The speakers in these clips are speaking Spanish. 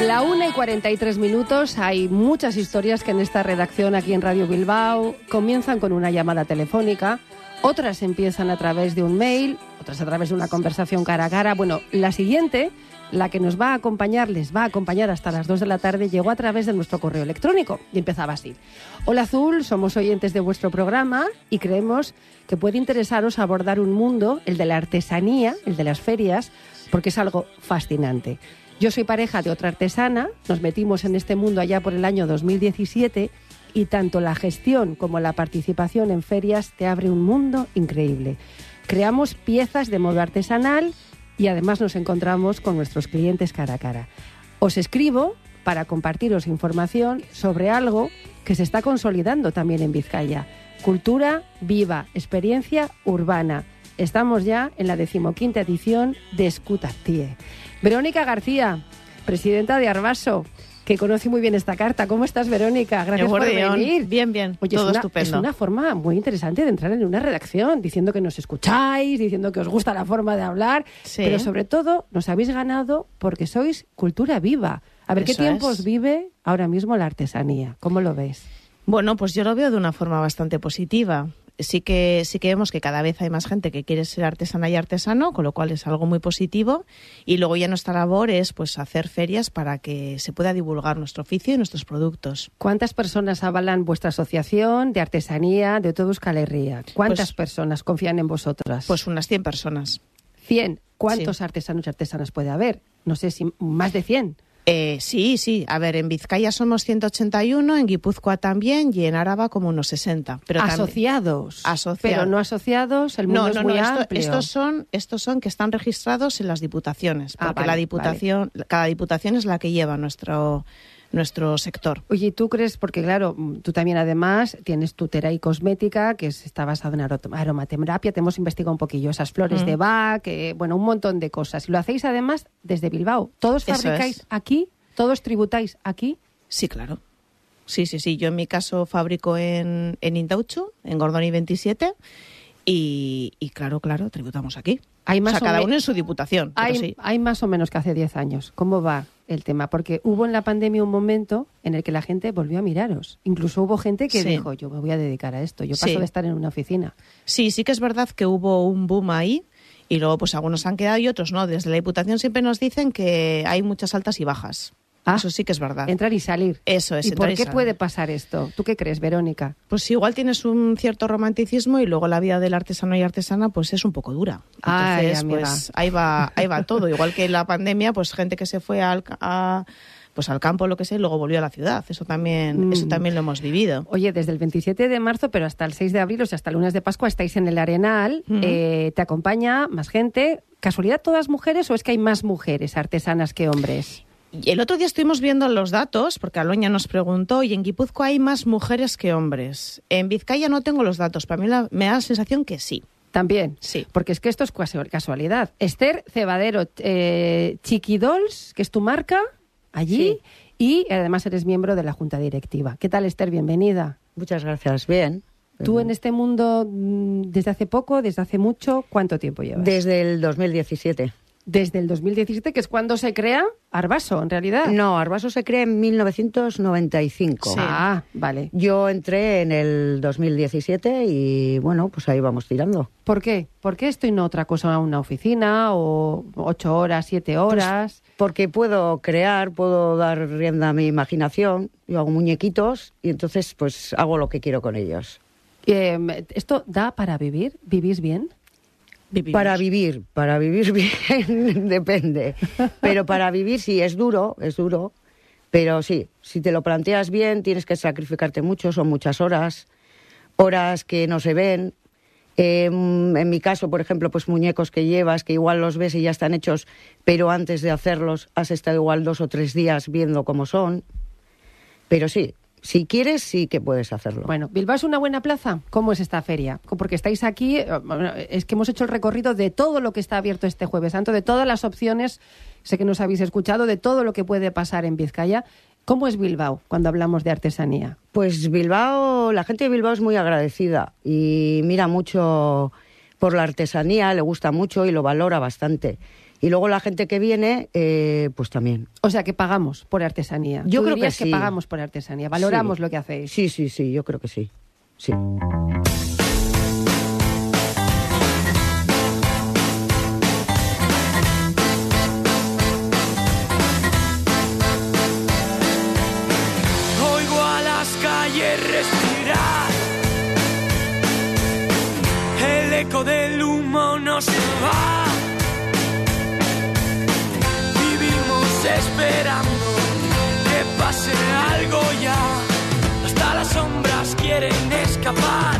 La 1:43. Hay muchas historias que en esta redacción aquí en Radio Bilbao comienzan con una llamada telefónica, otras empiezan a través de un mail, otras a través de una conversación cara a cara. Bueno, la siguiente, la que nos va a acompañar, les va a acompañar hasta las 2 de la tarde, llegó a través de nuestro correo electrónico y empezaba así. Hola Azul, somos oyentes de vuestro programa y creemos que puede interesaros abordar un mundo, el de la artesanía, el de las ferias, porque es algo fascinante. Yo soy pareja de otra artesana, nos metimos en este mundo allá por el año 2017 y tanto la gestión como la participación en ferias te abre un mundo increíble. Creamos piezas de modo artesanal y además nos encontramos con nuestros clientes cara a cara. Os escribo para compartiros información sobre algo que se está consolidando también en Vizcaya. Cultura viva, experiencia urbana. Estamos ya en la 15ª edición de Escutartie. Verónica García, presidenta de Arbaso, que conoce muy bien esta carta. ¿Cómo estás, Verónica? Gracias por venir. Bien, bien. Oye, todo estupendo. Es una forma muy interesante de entrar en una redacción, diciendo que nos escucháis, diciendo que os gusta la forma de hablar, sí. Pero sobre todo nos habéis ganado porque sois cultura viva. A ver, ¿qué tiempos vive ahora mismo la artesanía? ¿Cómo lo ves? Bueno, pues yo lo veo de una forma bastante positiva. Sí que vemos que cada vez hay más gente que quiere ser artesana y artesano, con lo cual es algo muy positivo. Y luego ya nuestra labor es pues hacer ferias para que se pueda divulgar nuestro oficio y nuestros productos. ¿Cuántas personas avalan vuestra asociación de artesanía de todo Euskal Herria? ¿Cuántas personas confían en vosotras? Pues unas 100 personas. 100. ¿Cuántos artesanos y artesanas puede haber? No sé si más de 100. Sí. A ver, en Vizcaya somos 181, en Guipúzcoa también y en Áraba como unos 60. Pero asociados. Pero no asociados, el mundo es muy amplio. Estos son que están registrados en las diputaciones, porque cada diputación es la que lleva nuestro sector. Oye, ¿tú crees? Porque claro, tú también además tienes tu Terai Cosmética, que está basada en aromaterapia, te hemos investigado un poquillo esas flores de Bach, un montón de cosas. Y lo hacéis además desde Bilbao. ¿Todos fabricáis aquí? ¿Todos tributáis aquí? Sí, claro. Sí. Yo en mi caso fabrico en Indautxu, en Gordoni 27, y claro, tributamos aquí. Hay más cada uno en su diputación. Hay más o menos que hace 10 años. ¿Cómo va el tema? Porque hubo en la pandemia un momento en el que la gente volvió a miraros. Incluso hubo gente que dijo, yo me voy a dedicar a esto. Yo paso de estar en una oficina. Sí que es verdad que hubo un boom ahí y luego pues algunos han quedado y otros no. Desde la diputación siempre nos dicen que hay muchas altas y bajas. Eso sí que es verdad. Entrar y salir. Eso es. ¿Y por qué puede pasar esto? ¿Tú qué crees, Verónica? Pues igual tienes un cierto romanticismo y luego la vida del artesano y artesana pues es un poco dura. Entonces, pues ahí va todo. Igual que en la pandemia, pues gente que se fue al campo, lo que sé, y luego volvió a la ciudad. Eso también lo hemos vivido. Oye, desde el 27 de marzo, pero hasta el 6 de abril, o sea, hasta el lunes de Pascua, estáis en el Arenal. Te acompaña más gente. ¿Casualidad todas mujeres o es que hay más mujeres artesanas que hombres? Y el otro día estuvimos viendo los datos, porque Aloña nos preguntó, y en Guipúzcoa hay más mujeres que hombres. En Vizcaya no tengo los datos, para mí me da la sensación que sí. También, sí. Porque es que esto es casualidad. Esther Cebadero, Chiquidols, que es tu marca, allí, y además eres miembro de la Junta Directiva. ¿Qué tal, Esther? Bienvenida. Muchas gracias, bien. ¿Tú en este mundo desde hace poco, desde hace mucho, cuánto tiempo llevas? Desde el 2017. Desde el 2017, que es cuando se crea Arbaso, en realidad. No, Arbaso se crea en 1995. Sí. Ah, vale. Yo entré en el 2017 y, bueno, pues ahí vamos tirando. ¿Por qué? ¿Por qué esto y no otra cosa, una oficina o 8 horas, 7 horas? Pues porque puedo crear, puedo dar rienda a mi imaginación. Yo hago muñequitos y entonces pues hago lo que quiero con ellos. ¿Esto da para vivir? ¿Vivís bien? Vivimos. Para vivir bien depende, pero para vivir sí, es duro, pero sí, si te lo planteas bien tienes que sacrificarte mucho, son muchas horas que no se ven. En mi caso, por ejemplo, pues muñecos que llevas, que igual los ves y ya están hechos, pero antes de hacerlos has estado igual 2 o 3 días viendo cómo son, pero sí. Si quieres, sí que puedes hacerlo. Bueno, ¿Bilbao es una buena plaza? ¿Cómo es esta feria? Porque estáis aquí, es que hemos hecho el recorrido de todo lo que está abierto este Jueves Santo, de todas las opciones, sé que nos habéis escuchado, de todo lo que puede pasar en Vizcaya. ¿Cómo es Bilbao cuando hablamos de artesanía? Pues Bilbao, la gente de Bilbao es muy agradecida y mira mucho por la artesanía, le gusta mucho y lo valora bastante. Y luego la gente que viene, pues también. O sea, que pagamos por artesanía. Yo creo que sí. Que pagamos por artesanía, valoramos lo que hacéis. Sí, yo creo que sí. Sí. Oigo a las calles respirar, el eco del humo no se va. Vivimos esperando que pase algo ya, hasta las sombras quieren escapar.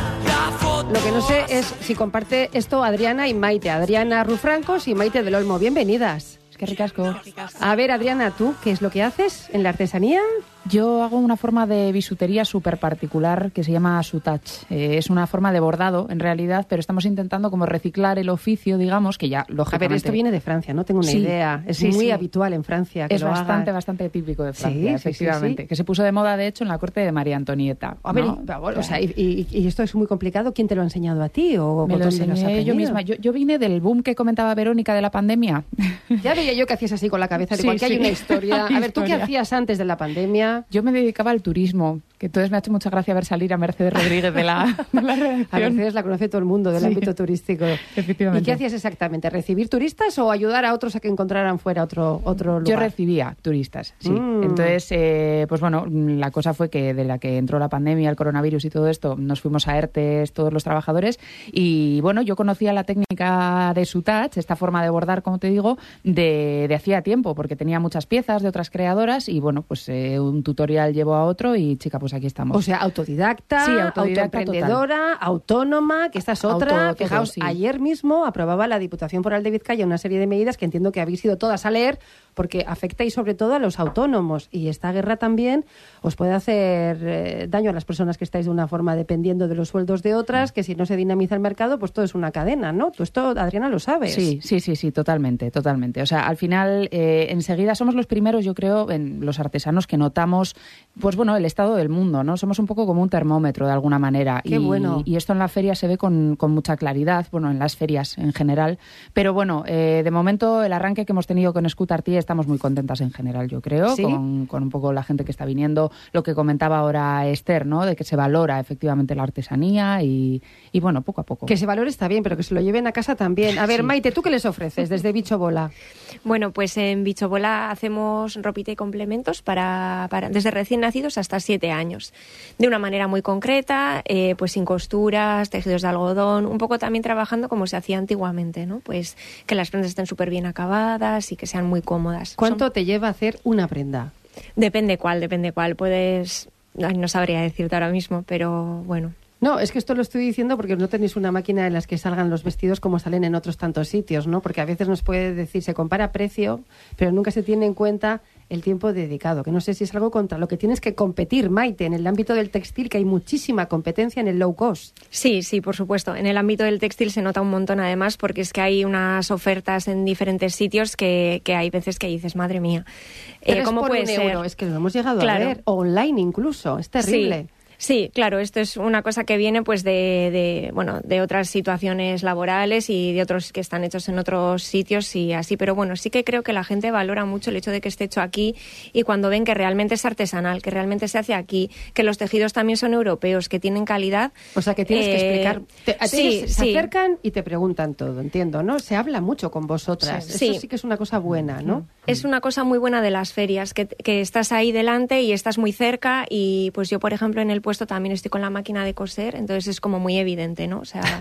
Lo que no sé es si comparte esto Adriana y Maite. Adriana Rufrancos y Maite del Olmo. Bienvenidas. Es que ricasco. A ver, Adriana, ¿tú qué es lo que haces en la artesanía? Yo hago una forma de bisutería súper particular que se llama soutouch. Es una forma de bordado, en realidad, pero estamos intentando como reciclar el oficio, digamos, que ya, lógicamente... A ver, esto viene de Francia, no tengo una idea. Es muy habitual en Francia que es lo bastante, hagan. Bastante típico de Francia, efectivamente. Que se puso de moda, de hecho, en la corte de María Antonieta. A ver, o sea, y esto es muy complicado. ¿Quién te lo ha enseñado a ti? ¿O me lo enseñé yo misma. Yo vine del boom que comentaba Verónica de la pandemia. Ya veía yo que hacías así con la cabeza, de igual que hay una historia. A ver, ¿tú qué hacías antes de la pandemia? Yo me dedicaba al turismo, que entonces me ha hecho mucha gracia ver salir a Mercedes Rodríguez de la redacción. A Mercedes la conoce todo el mundo del ámbito turístico. Efectivamente. ¿Y qué hacías exactamente? ¿Recibir turistas o ayudar a otros a que encontraran fuera otro lugar? Yo recibía turistas, sí. Entonces, pues bueno, la cosa fue que de la que entró la pandemia, el coronavirus y todo esto, nos fuimos a ERTES todos los trabajadores y bueno, yo conocía la técnica de soutouch, esta forma de bordar, como te digo, de hacía tiempo, porque tenía muchas piezas de otras creadoras y bueno, pues un tutorial llevó a otro y chica, pues aquí estamos. O sea, autodidacta, autoemprendedora, autónoma, que esta es otra. Fijaos, ayer mismo aprobaba la Diputación Foral de Vizcaya una serie de medidas que entiendo que habéis ido todas a leer porque afectáis sobre todo a los autónomos y esta guerra también os puede hacer daño a las personas que estáis de una forma dependiendo de los sueldos de otras, que si no se dinamiza el mercado, pues todo es una cadena, ¿no? Tú esto, Adriana, lo sabes. Sí, totalmente. O sea, al final, enseguida somos los primeros, yo creo, en los artesanos que notamos, pues bueno, el estado del mundo, ¿no? Somos un poco como un termómetro de alguna manera. Qué bueno. Y esto en la feria se ve con mucha claridad, bueno, en las ferias en general. Pero bueno, de momento el arranque que hemos tenido con Scout Artier estamos muy contentas en general, yo creo, ¿sí? con un poco la gente que está viniendo, lo que comentaba ahora Esther, ¿no? De que se valora efectivamente la artesanía y bueno, poco a poco. Que se valore está bien, pero que se lo lleven a casa también. A ver, Maite, ¿tú qué les ofreces desde Bicho Bola? Bueno, pues en Bicho Bola hacemos ropita y complementos para desde recién nacidos hasta 7 años. De una manera muy concreta, pues sin costuras, tejidos de algodón, un poco también trabajando como se hacía antiguamente, ¿no? Pues que las prendas estén súper bien acabadas y que sean muy cómodas. ¿Cuánto te lleva hacer una prenda? Depende cuál. Puedes... No sabría decirte ahora mismo, pero bueno... No, es que esto lo estoy diciendo porque no tenéis una máquina en las que salgan los vestidos como salen en otros tantos sitios, ¿no? Porque a veces nos puede decir, se compara precio, pero nunca se tiene en cuenta el tiempo dedicado, que no sé si es algo contra lo que tienes que competir, Maite, en el ámbito del textil, que hay muchísima competencia en el low cost. Sí, por supuesto. En el ámbito del textil se nota un montón además porque es que hay unas ofertas en diferentes sitios que hay veces que dices, madre mía, ¿cómo puede ser? €1, es que lo hemos llegado a ver, online incluso, es terrible. Sí, claro, esto es una cosa que viene pues de otras situaciones laborales y de otros que están hechos en otros sitios y así, pero bueno, sí que creo que la gente valora mucho el hecho de que esté hecho aquí y cuando ven que realmente es artesanal, que realmente se hace aquí, que los tejidos también son europeos, que tienen calidad. O sea, que tienes que explicar. Se acercan y te preguntan todo, entiendo, ¿no? Se habla mucho con vosotras. Sí. Eso sí que es una cosa buena, ¿no? Es una cosa muy buena de las ferias, que estás ahí delante y estás muy cerca y pues yo, por ejemplo, en el puesto también estoy con la máquina de coser, entonces es como muy evidente, ¿no? O sea,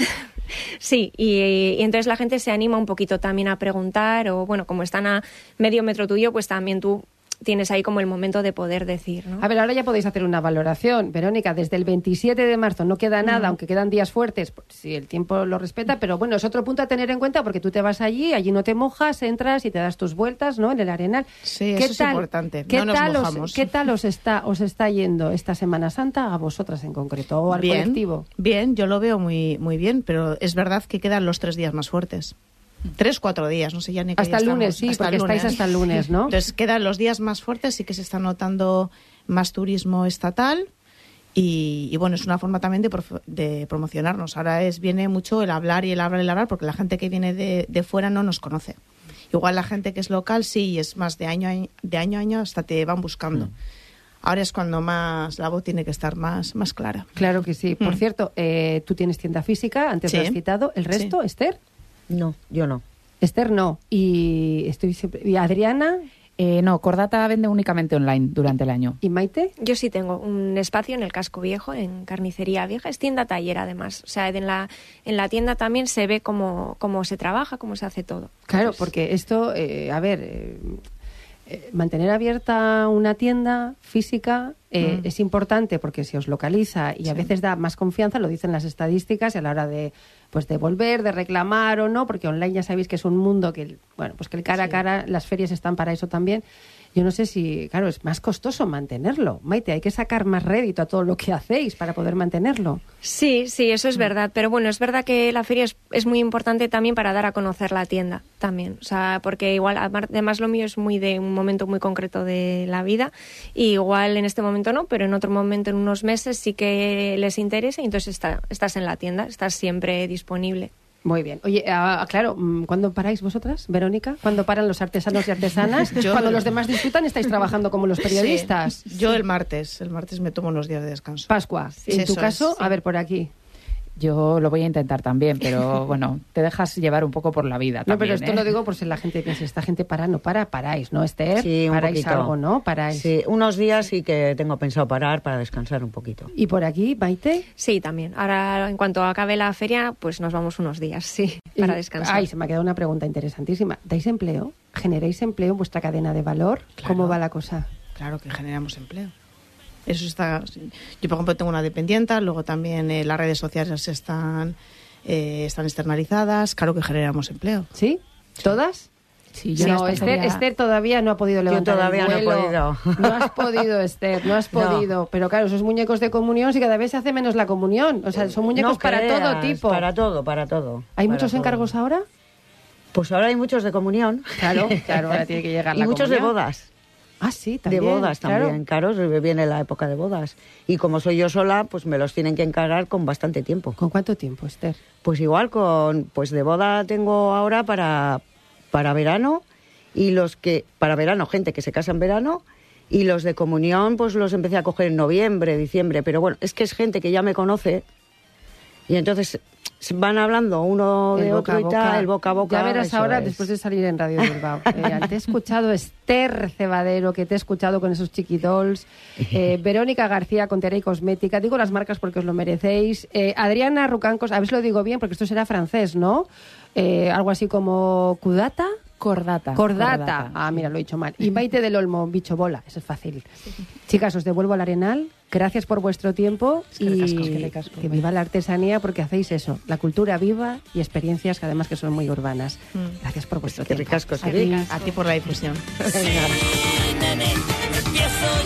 sí, y entonces la gente se anima un poquito también a preguntar o, bueno, como están a medio metro tuyo, pues también tú tienes ahí como el momento de poder decir, ¿no? A ver, ahora ya podéis hacer una valoración. Verónica, desde el 27 de marzo no queda nada, aunque quedan días fuertes, si el tiempo lo respeta, pero bueno, es otro punto a tener en cuenta porque tú te vas allí no te mojas, entras y te das tus vueltas, ¿no? En el Arenal. Sí, eso es importante, no nos mojamos. ¿Qué tal os está yendo esta Semana Santa a vosotras en concreto o al colectivo? Bien, yo lo veo muy, muy bien, pero es verdad que quedan los 3 días más fuertes. 3-4 días, no sé ya ni qué hasta el lunes, sí, porque estáis hasta el lunes, ¿no? Entonces quedan los días más fuertes, sí que se está notando más turismo estatal y bueno, es una forma también de promocionarnos. Ahora viene mucho el hablar y el hablar, porque la gente que viene de fuera no nos conoce. Igual la gente que es local sí, y es más de año a año hasta te van buscando. Ahora es cuando más la voz tiene que estar más clara. Claro que sí. Por cierto, tú tienes tienda física, antes lo has citado. ¿El resto, Esther? No, yo no. Esther no. ¿Y Adriana? No, Cordata vende únicamente online durante el año. ¿Y Maite? Yo sí tengo un espacio en el Casco Viejo, en Carnicería Vieja. Es tienda-taller, además. O sea, en la tienda también se ve cómo se trabaja, cómo se hace todo. Claro, porque esto, mantener abierta una tienda física es importante porque se os localiza y a veces da más confianza, lo dicen las estadísticas, a la hora de volver, de reclamar o no, porque online ya sabéis que es un mundo que, que el cara a cara, las ferias están para eso también. Yo no sé si, claro, es más costoso mantenerlo. Maite, hay que sacar más rédito a todo lo que hacéis para poder mantenerlo. Sí, eso es verdad. Pero bueno, es verdad que la feria es muy importante también para dar a conocer la tienda también. O sea, porque igual, además lo mío es muy de un momento muy concreto de la vida. Y igual en este momento no, pero en otro momento, en unos meses, sí que les interesa y entonces estás en la tienda, estás siempre disponible. Muy bien. Oye, claro, ¿cuándo paráis vosotras, Verónica? ¿Cuándo paran los artesanos y artesanas? Cuando los demás disfrutan, estáis trabajando como los periodistas. Sí. Yo el martes me tomo unos días de descanso. Pascua. En tu caso, a ver, por aquí. Yo lo voy a intentar también, pero bueno, te dejas llevar un poco por la vida también. No, pero esto lo digo por si la gente piensa, esta gente paráis, ¿no, Esther? Sí, un paráis poquito. Algo, ¿no? Paráis. Sí, unos días sí que tengo pensado parar para descansar un poquito. ¿Y por aquí, Maite? Sí, también. Ahora, en cuanto acabe la feria, pues nos vamos unos días, sí, para descansar. Ay, se me ha quedado una pregunta interesantísima. ¿Dais empleo? ¿Generáis empleo en vuestra cadena de valor? Claro. ¿Cómo va la cosa? Claro que generamos empleo. Eso está. Yo, por ejemplo, tengo una dependienta, luego también las redes sociales están externalizadas, claro que generamos empleo. ¿Sí? ¿Todas? Sí, No, Esther todavía no ha podido levantar todavía el vuelo. no he podido. No has podido, Esther, no has podido. No. Pero claro, esos muñecos de comunión, si cada vez se hace menos la comunión. O sea, son muñecos No para creas, todo tipo. Para todo. ¿Hay Para muchos todo. encargos ahora? Pues ahora hay muchos de comunión. Claro, ahora tiene que llegar Y la muchos de comunión. bodas. Ah, sí, también. De bodas también, claro, viene la época de bodas. Y como soy yo sola, pues me los tienen que encargar con bastante tiempo. ¿Con cuánto tiempo, Esther? Pues igual pues de boda tengo ahora para verano, y para verano, gente que se casa en verano, y los de comunión pues los empecé a coger en noviembre, diciembre, pero bueno, es que es gente que ya me conoce, y entonces van hablando uno de otro y tal, el boca a boca. Ya verás ahora, es. después de salir en Radio Bilbao. Te he escuchado, Esther Cebadero, que te he escuchado con esos chiquidolls. Verónica García, con Terei Cosmética. Digo las marcas porque os lo merecéis. Adriana Rucancos, a ver si lo digo bien, porque esto será francés, ¿no? Algo así como Cudata. Cordata. Ah, mira, lo he dicho mal. Y Maite del Olmo, bicho bola. Eso es fácil. Chicas, os devuelvo al Arenal. Gracias por vuestro tiempo y que viva la artesanía, porque hacéis eso, la cultura viva y experiencias que además que son muy urbanas. Gracias por vuestro tiempo. A ti por la difusión. Venga.